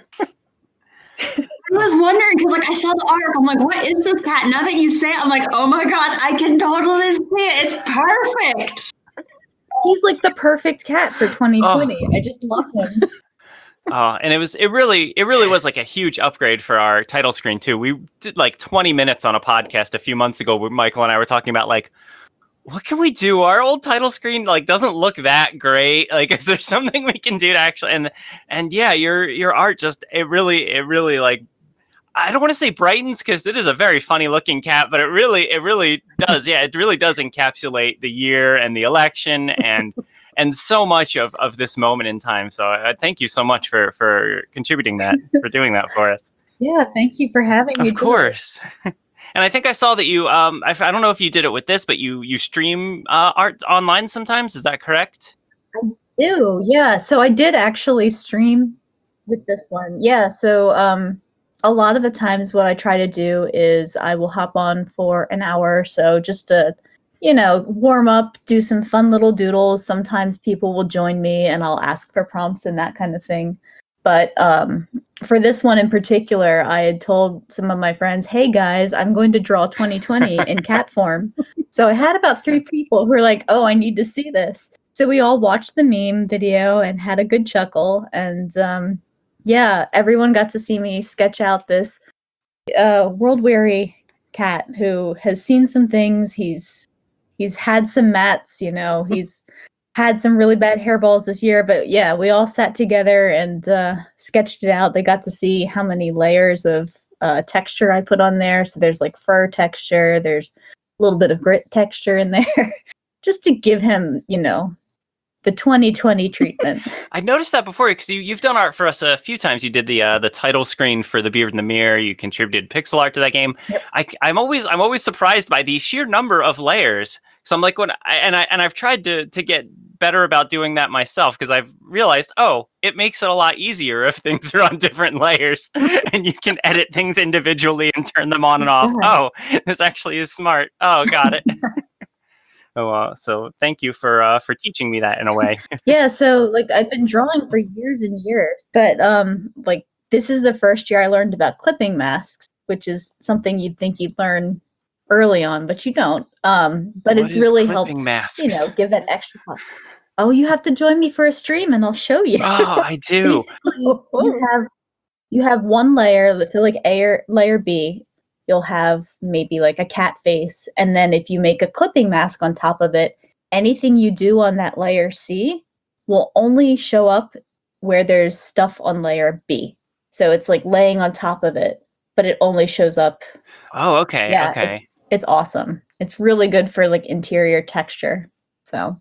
was wondering because, like, I saw the art. I'm like, what is this cat? Now that you say it, I'm like, oh my gosh, I can totally see it. It's perfect. He's like the perfect cat for twenty twenty. I just love him. Uh, and it was it really it really was like a huge upgrade for our title screen too. We did like twenty minutes on a podcast a few months ago where Michael and I were talking about like, what can we do? Our old title screen like doesn't look that great. Like, is there something we can do to actually and and yeah, your your art just it really it really like I don't want to say brightens because it is a very funny looking cat, but it really it really does. Yeah, it really does encapsulate the year and the election and and so much of, of this moment in time. So uh, thank you so much for for contributing that for doing that for us. Yeah, thank you for having me. Of course. And I think I saw that you, um, I, I don't know if you did it with this, but you you stream uh, art online sometimes. Is that correct? I do, yeah. So I did actually stream with this one. Yeah, so um, a lot of the times what I try to do is I will hop on for an hour or so just to, you know, warm up, do some fun little doodles. Sometimes people will join me and I'll ask for prompts and that kind of thing. But um, for this one in particular, I had told some of my friends, hey guys, I'm going to draw twenty twenty in cat form. So I had about three people who were like, oh, I need to see this. So we all watched the meme video and had a good chuckle. And um, yeah, everyone got to see me sketch out this uh, world-weary cat who has seen some things. He's he's had some mats, you know, he's had some really bad hairballs this year, but yeah, we all sat together and uh, sketched it out. They got to see how many layers of uh, texture I put on there. So there's like fur texture, there's a little bit of grit texture in there, just to give him, you know, the twenty twenty treatment. I noticed that before because you, you've done art for us a few times. You did the uh, the title screen for The Beard in the Mirror. You contributed pixel art to that game. Yep. I, I'm always I'm always surprised by the sheer number of layers. So I'm like when I, and I and I've tried to to get better about doing that myself because I've realized, oh, it makes it a lot easier if things are on different layers and you can edit things individually and turn them on and off. Yeah. Oh, this actually is smart. Oh, got it. Oh, uh, so thank you for uh, for teaching me that in a way. Yeah, so like I've been drawing for years and years, but um like this is the first year I learned about clipping masks, which is something you'd think you'd learn early on, but you don't. Um but What it's is really clipping helped, masks? you know, give that extra pop. Oh, you have to join me for a stream and I'll show you. Oh, I do. Basically, you have you have one layer, so like layer layer B, you'll have maybe like a cat face, and then if you make a clipping mask on top of it, anything you do on that layer C will only show up where there's stuff on layer B. So it's like laying on top of it, but it only shows up. Oh, okay. Yeah, okay. It's awesome. It's really good for like interior texture. So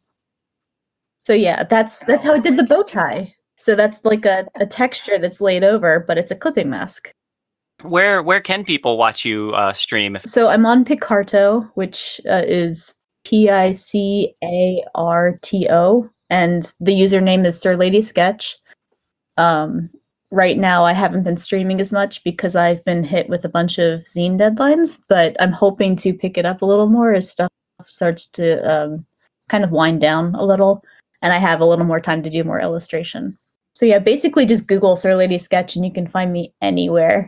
so yeah, that's that's how I did the bow tie. So that's like a, a texture that's laid over, but it's a clipping mask. Where where can people watch you uh, stream? If- So I'm on Picarto, which uh, is P I C A R T O, and the username is Sir Lady Sketch. Um, right now, I haven't been streaming as much because I've been hit with a bunch of zine deadlines, but I'm hoping to pick it up a little more as stuff starts to um, kind of wind down a little, and I have a little more time to do more illustration. So yeah, basically just Google Sir Lady Sketch, and you can find me anywhere.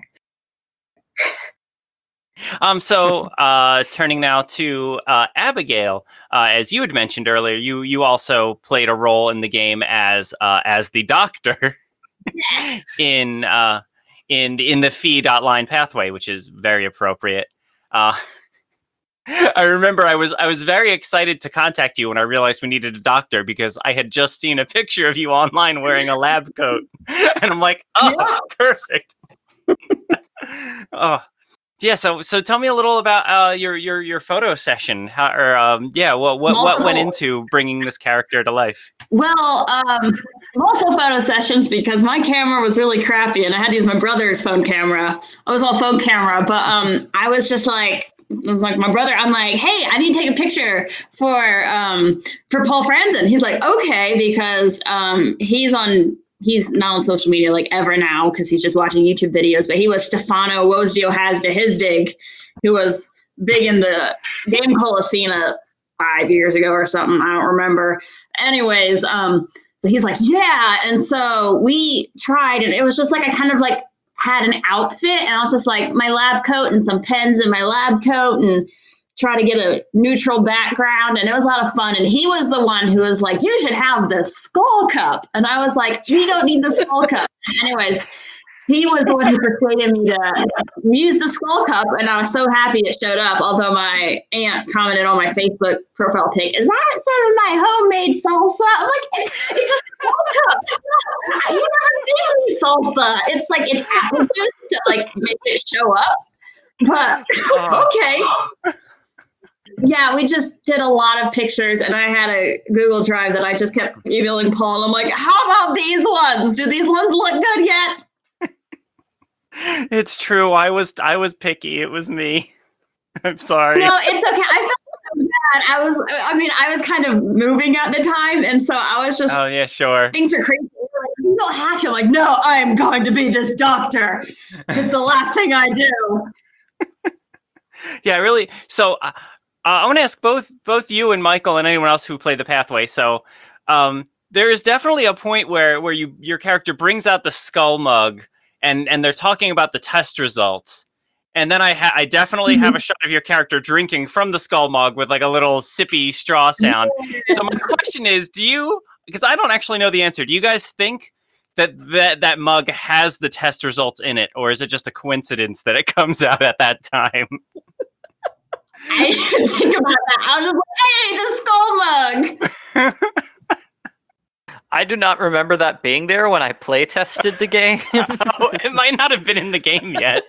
Um, so uh, turning now to uh, Abigail, uh, as you had mentioned earlier, you you also played a role in the game as uh, as the doctor Yes. in uh, in the in the fee.line pathway, which is very appropriate. Uh, I remember I was I was very excited to contact you when I realized we needed a doctor because I had just seen a picture of you online wearing a lab coat, and I'm like, oh, Yeah. perfect. Oh. Yeah, so so tell me a little about uh, your your your photo session. How, or um, yeah, what what what went Multiple. into bringing this character to life? Well, um, multiple photo sessions because my camera was really crappy and I had to use my brother's phone camera. I was all phone camera, but um, I was just like, it was like my brother. I'm like, hey, I need to take a picture for um for Paul Franzen. He's like, okay, because um he's on. He's not on social media like ever now because he's just watching YouTube videos, but he was Stefano Wozdio has to his dig, who was big in the game Colosina five years ago or something. I don't remember. Anyways, um, so he's like, yeah. And so we tried, and it was just like I kind of like had an outfit, and I was just like my lab coat and some pens in my lab coat and try to get a neutral background, and it was a lot of fun. And he was the one who was like, you should have the skull cup. And I was like, we don't need the skull cup. Anyways, he was the one who persuaded me to use the skull cup, and I was so happy it showed up. Although my aunt commented on my Facebook profile pic, "Is that some of my homemade salsa?" I'm like, it's, it's a skull cup. You never made me salsa. It's like it's apple juice to like make it show up. But okay. Yeah, we just did a lot of pictures, and I had a Google Drive that I just kept emailing Paul, and I'm like, how about these ones? Do these ones look good yet? It's true. I was I was picky. It was me. I'm sorry. No, it's okay. I felt so bad. I was, I mean, I was kind of moving at the time, and so I was just. Oh yeah, sure. Things are crazy. Like, you don't have to. I'm like, no, I am going to be this doctor. It's the last thing I do. Yeah, really. So uh, I want to ask both both you and Michael and anyone else who played the Pathway. So um, there is definitely a point where where you your character brings out the skull mug. And and they're talking about the test results, and then I ha- I definitely mm-hmm. have a shot of your character drinking from the skull mug with like a little sippy straw sound. So my question is, do you? Because I don't actually know the answer. Do you guys think that that that mug has the test results in it, or is it just a coincidence that it comes out at that time? I didn't think about that. I was just like, hey, the skull mug. I do not remember that being there when I play tested the game. Oh, it might not have been in the game yet.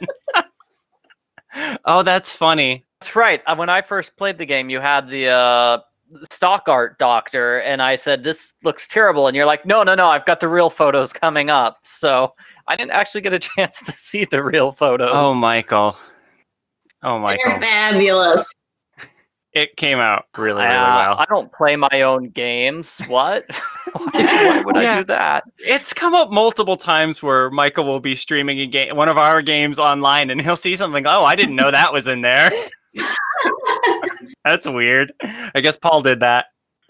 Oh, that's funny. That's right. Uh, When I first played the game, you had the uh, stock art doctor, and I said, this looks terrible. And you're like, no, no, no, I've got the real photos coming up. So I didn't actually get a chance to see the real photos. Oh, Michael. Oh, Michael. They're fabulous. It came out really, really uh, well. I don't play my own games. What? why, why would Yeah. I do that? It's come up multiple times where Michael will be streaming a game, one of our games online, and he'll see something. Oh, I didn't know that was in there. That's weird. I guess Paul did that.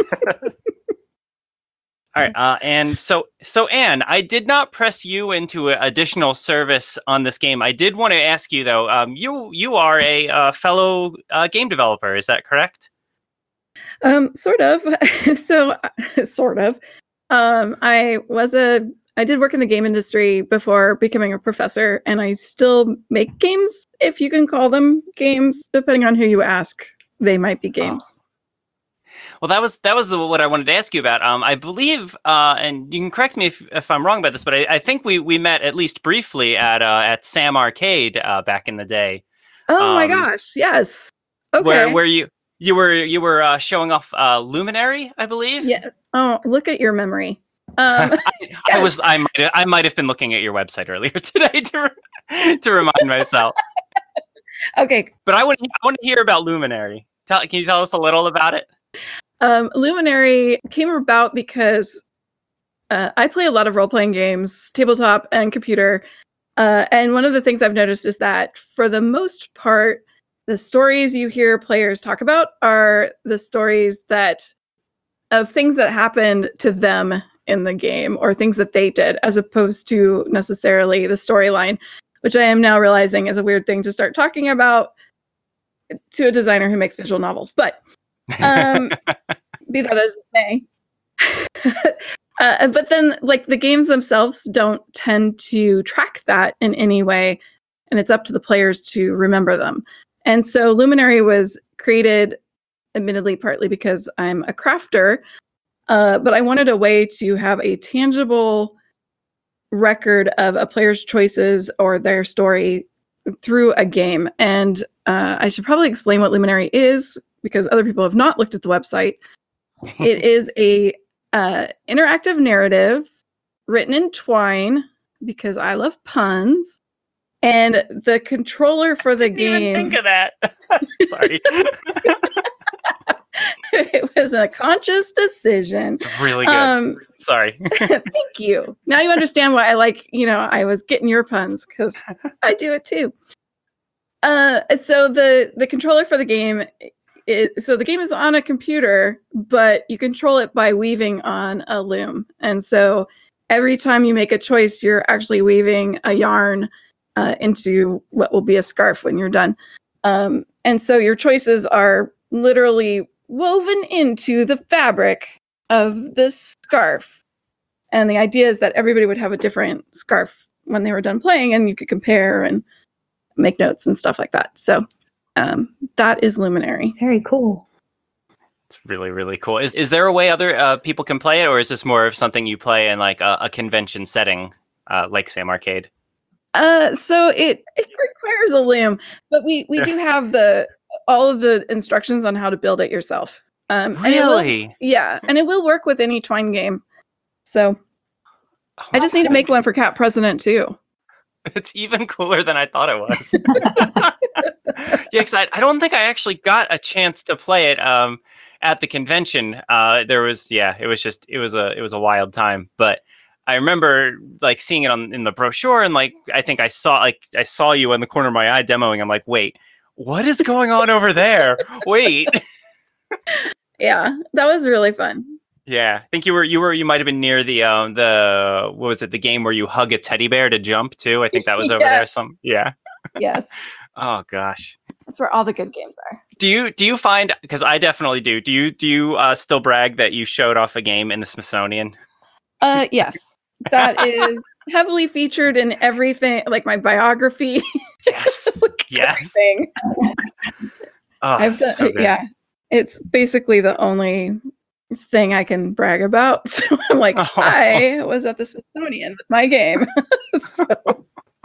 All right, uh, and so so Anne, I did not press you into a additional service on this game. I did want to ask you though. Um, you you are a uh, fellow uh, game developer, is that correct? Um, sort of. so, sort of. Um, I was a. I did work in the game industry before becoming a professor, and I still make games, if you can call them games, depending on who you ask. They might be games. Oh. Well, that was that was the, what I wanted to ask you about. Um, I believe, uh, and you can correct me if, if I'm wrong about this, but I, I think we, we met at least briefly at uh, at Sam Arcade uh, back in the day. Oh um, my gosh! Yes. Okay. Where where you you were you were uh, showing off uh, Luminary, I believe. Yeah. Oh, look at your memory. Um, I, yes. I was I might I might have been looking at your website earlier today to re- to remind myself. Okay. But I want I want to hear about Luminary. Tell, can you tell us a little about it? Um, Luminary came about because uh, I play a lot of role-playing games, tabletop and computer. Uh, and one of the things I've noticed is that for the most part, the stories you hear players talk about are the stories that of things that happened to them in the game or things that they did, as opposed to necessarily the storyline, which I am now realizing is a weird thing to start talking about to a designer who makes visual novels. But um be that as it may. uh, but then like the games themselves don't tend to track that in any way, and it's up to the players to remember them. And so Luminary was created admittedly partly because I'm a crafter, uh, but I wanted a way to have a tangible record of a player's choices or their story through a game. And uh, I should probably explain what Luminary is, because other people have not looked at the website. It is a uh, interactive narrative written in Twine, because I love puns. And the controller for the I didn't game. Even think of that. Sorry. It was a conscious decision. It's really good. Um, Sorry. Thank you. Now you understand why I like, you know, I was getting your puns, because I do it too. Uh, so the the controller for the game. It, so the game is on a computer, but you control it by weaving on a loom. And so every time you make a choice, you're actually weaving a yarn uh, into what will be a scarf when you're done. Um, And so your choices are literally woven into the fabric of this scarf. And the idea is that everybody would have a different scarf when they were done playing, and you could compare and make notes and stuff like that. So um, that is Luminary. Very cool. It's really, really cool. Is is there a way other uh, people can play it, or is this more of something you play in like a, a convention setting, uh, like Sam Arcade? Uh, so it, it requires a loom, but we, we do have the all of the instructions on how to build it yourself. Um, and it will- Really? yeah, and it will work with any Twine game. So Oh, I just need to make one for Cat President too. It's even cooler than I thought it was. Yeah, because I, I don't think I actually got a chance to play it um, at the convention. Uh, there was, yeah, it was just, it was a, it was a wild time. But I remember like seeing it on in the brochure, and like I think I saw, like I saw you in the corner of my eye demoing. I'm like, wait, what is going on over there? Wait. Yeah, that was really fun. Yeah, I think you were you were you might have been near the um the what was it the game where you hug a teddy bear to jump too. I think that was over Yeah. there. Some yeah. Yes, Oh gosh. that's where all the good games are. Do you do you find, because I definitely do. Do you do you uh, still brag that you showed off a game in the Smithsonian? Uh, yes, that is heavily featured in everything, like my biography. Yes. Like Yes. everything. Oh, I've done, so good. yeah. It's basically the only thing I can brag about. So I'm like, Oh. I was at the Smithsonian with my game. So,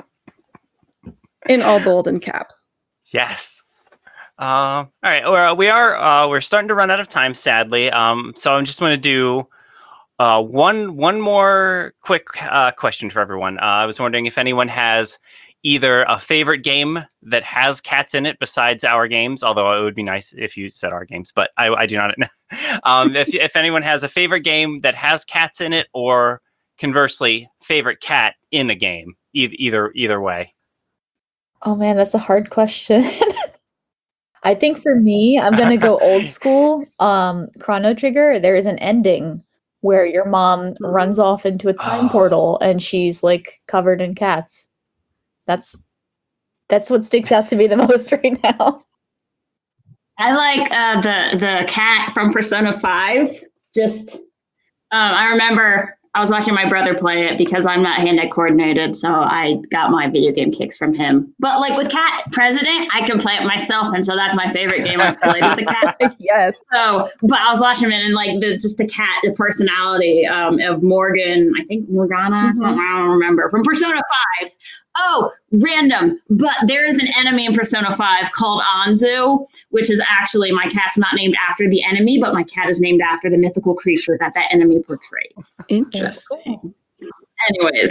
in all bold and caps. Yes. Um, all right. Well, we are uh, we're starting to run out of time, sadly. Um, so I'm just going to do uh, one one more quick uh, question for everyone. Uh, I was wondering if anyone has either a favorite game that has cats in it besides our games, although it would be nice if you said our games, but I, I do not know. um, if if anyone has a favorite game that has cats in it, or conversely, favorite cat in a game, e- either either way. Oh man, that's a hard question. I think for me, I'm gonna go old school. Um, Chrono Trigger. There is an ending where your mom runs off into a time Oh. portal and she's like covered in cats. That's that's what sticks out to me the most right now. I like uh, the the cat from Persona five. Just, um, I remember I was watching my brother play it because I'm not hand-eye coordinated, so I got my video game kicks from him. But like with Cat President, I can play it myself, and so that's my favorite game I've played with the cat. Yes. So, but I was watching it, and like the just the cat, the personality um, of Morgan, I think Morgana, Mhm. something I don't remember, from Persona five. Oh, random, but there is an enemy in Persona five called Anzu, which is actually, my cat's not named after the enemy, but my cat is named after the mythical creature that that enemy portrays. Interesting. Anyways,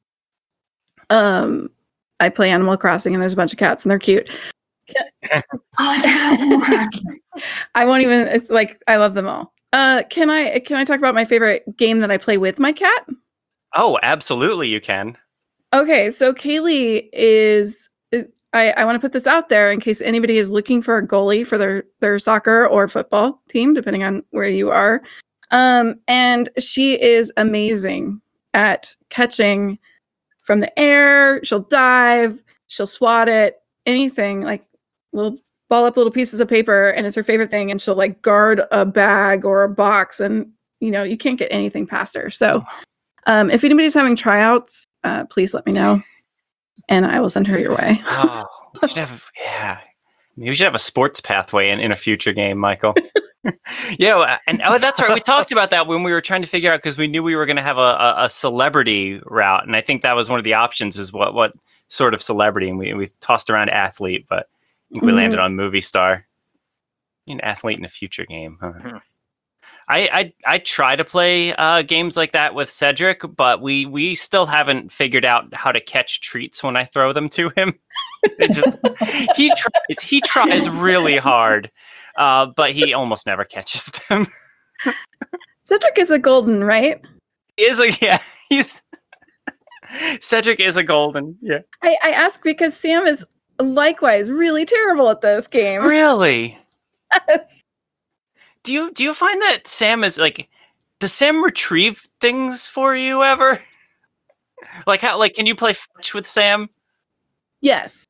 Um, I play Animal Crossing and there's a bunch of cats and they're cute. oh, I forgot Animal Crossing. I won't even it's like I love them all. Uh, can I can I talk about my favorite game that I play with my cat? Oh, absolutely, you can. Okay, so Kaylee is. I, I want to put this out there in case anybody is looking for a goalie for their their soccer or football team, depending on where you are. Um, and she is amazing at catching from the air. She'll dive. She'll swat it. Anything like little ball up little pieces of paper, and it's her favorite thing. And she'll like guard a bag or a box, and you know you can't get anything past her. So. Um, if anybody's having tryouts, uh, please let me know, and I will send her your way. Oh, we should have, yeah. Maybe we should have a sports pathway in, in a future game, Michael. Yeah, well, and oh, that's right. We talked about that when we were trying to figure out, because we knew we were going to have a, a, a celebrity route, and I think that was one of the options, was what what sort of celebrity, and we we tossed around athlete, but I think we Mhm. landed on movie star. An athlete in a future game. Huh? Mhm. I, I I try to play uh, games like that with Cedric, but we we still haven't figured out how to catch treats when I throw them to him. It just he tries he tries really hard, uh, but he almost never catches them. Cedric is a golden, right? He is a yeah he's Cedric is a golden, yeah. I, I ask because Sam is likewise really terrible at this game. Really? Yes. Do you do you find that Sam is like, does Sam retrieve things for you ever? Like how like can you play fetch with Sam? Yes.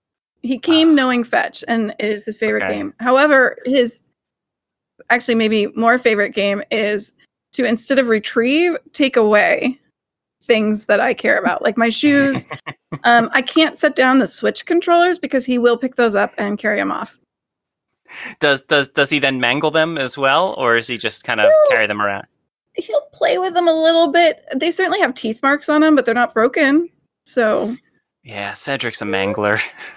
He came knowing Fetch, and it is his favorite Okay. game. However, his actually maybe more favorite game is to, instead of retrieve, take away things that I care about, like my shoes. um, I can't set down the Switch controllers because he will pick those up and carry them off. Does does does he then mangle them as well, or is he just kind of Well- carry them around? He'll play with them a little bit. They certainly have teeth marks on them, but they're not broken. So Yeah, Cedric's a mangler.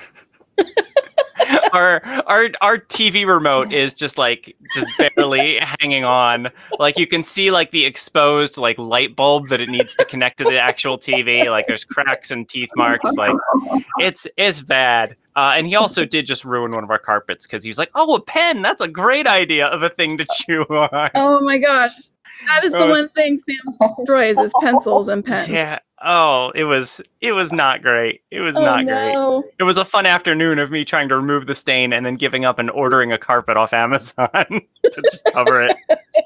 our our our T V remote is just like just barely hanging on. Like you can see like the exposed like light bulb that it needs to connect to the actual T V. Like there's cracks and teeth marks. Like it's it's bad. Uh, and he also did just ruin one of our carpets because he was like, "Oh, a pen! That's a great idea of a thing to chew on." oh my gosh. That is the That was- one thing Sam destroys is pencils and pens. Yeah. Oh, it was it was not great. It was Oh, not great. no. It was a fun afternoon of me trying to remove the stain and then giving up and ordering a carpet off Amazon to just cover it.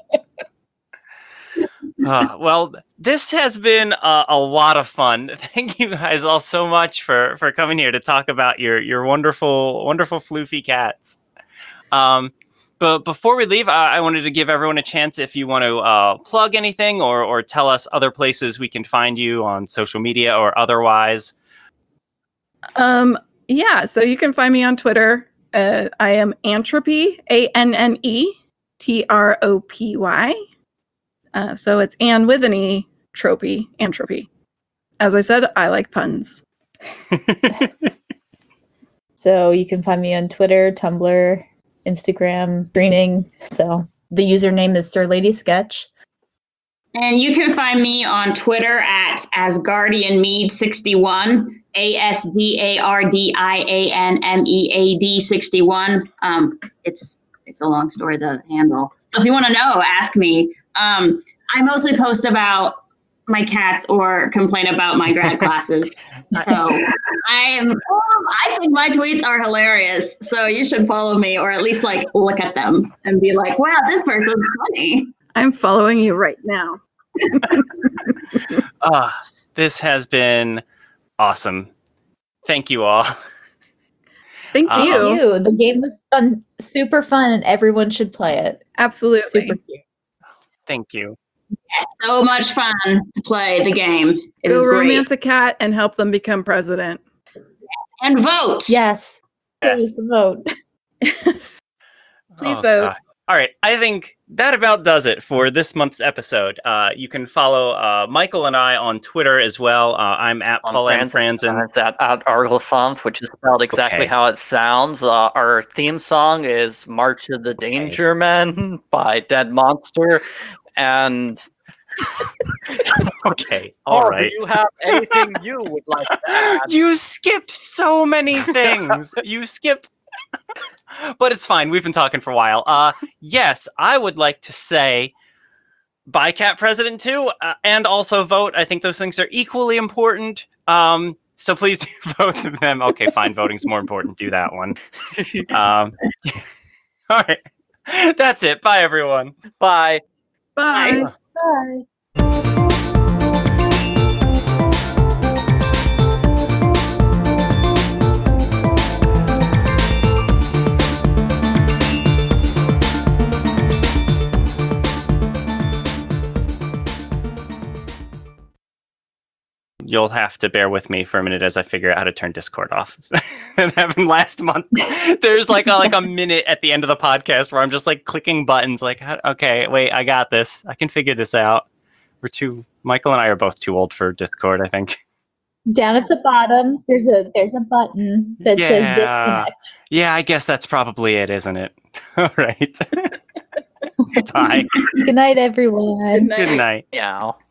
Uh, well, this has been uh, a lot of fun. Thank you guys all so much for for coming here to talk about your your wonderful wonderful floofy cats. Um, but before we leave, I, I wanted to give everyone a chance if you want to uh, plug anything or or tell us other places we can find you on social media or otherwise. Um, yeah, so you can find me on Twitter. Uh, I am Antropy, A N N E T R O P Y. Uh, so it's Anne with an E, tropy, Antropy. As I said, I like puns. So you can find me on Twitter, Tumblr, Instagram, streaming. So the username is Sir Lady Sketch. And you can find me on Twitter at AsgardianMead sixty-one, A S D A R D I A N M E A D sixty-one. Um, it's it's a long story, the handle. So if you want to know, ask me. Um, I mostly post about my cats or complain about my grad classes. So I am. I think my tweets are hilarious. So you should follow me, or at least like look at them and be like, "Wow, this person's funny." I'm following you right now. Ah, this has been awesome. Thank you all. Thank Uh, you. Thank you. The game was fun, super fun, and everyone should play it. Absolutely. Super cute. Thank you. So much fun to play the game. It Go was great. romance a cat and help them become president. And vote. Yes. Yes. Please vote. Please Oh, vote. God. All right. I think that about does it for this month's episode. Uh, you can follow uh, Michael and I on Twitter as well. Uh, I'm at On Paul M. Franzen, Franzen. uh, It's at, at Arglefumph, which is spelled exactly Okay. how it sounds. Uh, our theme song is March of the Okay. Danger Men by Dead Monster. And Okay. All oh, right. do you have anything you would like to add? You skipped so many things. You skipped. But it's fine. We've been talking for a while. Uh, yes, I would like to say buy Cat President two uh, and also vote. I think those things are equally important. Um, so please do both of them. Okay, fine. Voting's more important. Do that one. Um, all right. That's it. Bye, everyone. Bye. Bye. Bye. You'll have to bear with me for a minute as I figure out how to turn Discord off. That happened last month. There's like a, like a minute at the end of the podcast where I'm just like clicking buttons. Like, how- okay, wait, I got this. I can figure this out. We're too. Michael and I are both too old for Discord, I think. Down at the bottom, there's a there's a button that Yeah. says disconnect. Yeah, I guess that's probably it, isn't it? All right. Bye. Good night, everyone. Good night. Good night. Meow.